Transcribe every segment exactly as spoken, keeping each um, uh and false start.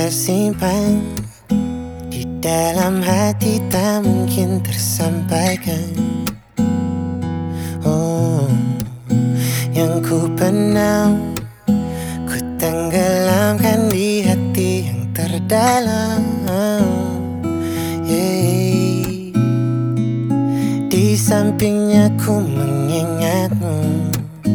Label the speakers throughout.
Speaker 1: tersimpan di dalam hati, tak mungkin tersampaikan. Oh, yang ku pendam, ku tenggelamkan di hati yang terdalam. Yeah. Di sampingnya ku mengingatmu,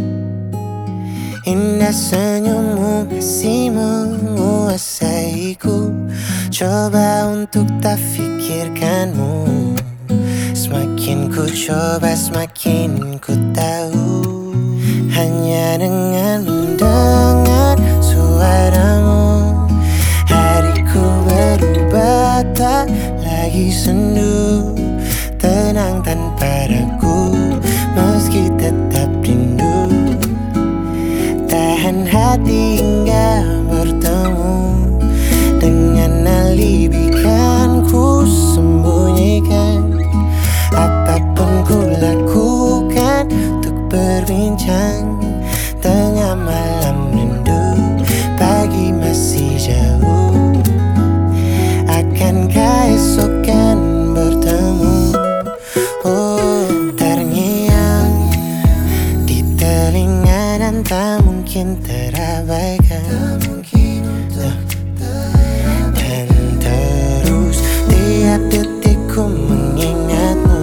Speaker 1: indah senyummu masih menguasaiku. Coba untuk tak fikirkanmu, semakin ku coba semakin ku tahu. Hanya dengan mendengar suaramu, hariku berubah, tak lagi sendu. Tenang tanpa ragu, meski tetap rindu. Tahan hati hingga bertemu, dengan alibi kan ku sembunyikan. Apapun ku lakukan untuk berbincang. Tengah malam rindu, pagi masih jauh. Akankah esok kan bertemu? Oh, terngiang di telinga dan tak mungkin terabaikan. Dan terus tiap detik ku mengingatmu,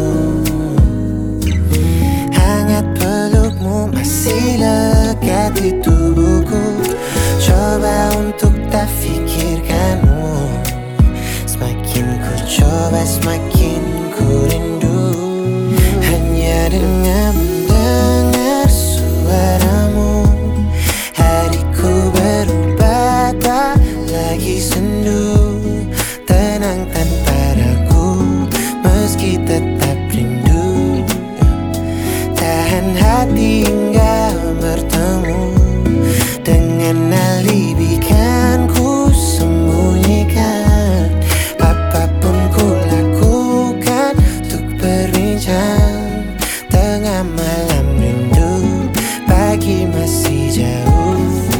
Speaker 1: hangat pelukmu masih lekat di tubuhku. Coba untuk tak fikirkanmu, semakin ku coba semakin ku rindu. Hanya dengan mendengar suaramu, hariku berubah, tak lagi sendu. Tenang tanpa ragu, meski tetap rindu. Tahan hati hingga bertemu, dengan alibi kan ku sembunyikan. Apapun ku lakukan untuk berbincang. Tengah malam rindu, pagi masih jauh.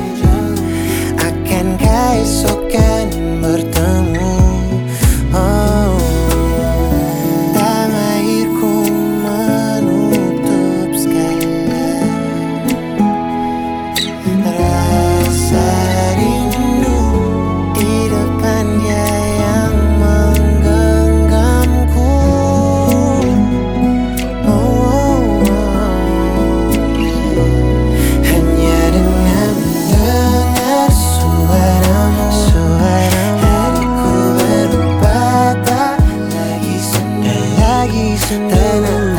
Speaker 1: Akankah esok kan bertemu? Oh, tanah airku menutup segala rasa rindu. Di depan dia yang menggenggamku. Oh, oh, oh. Hanya dengan mendengar suaramu, hariku berubah, tak lagi sendu. Tenang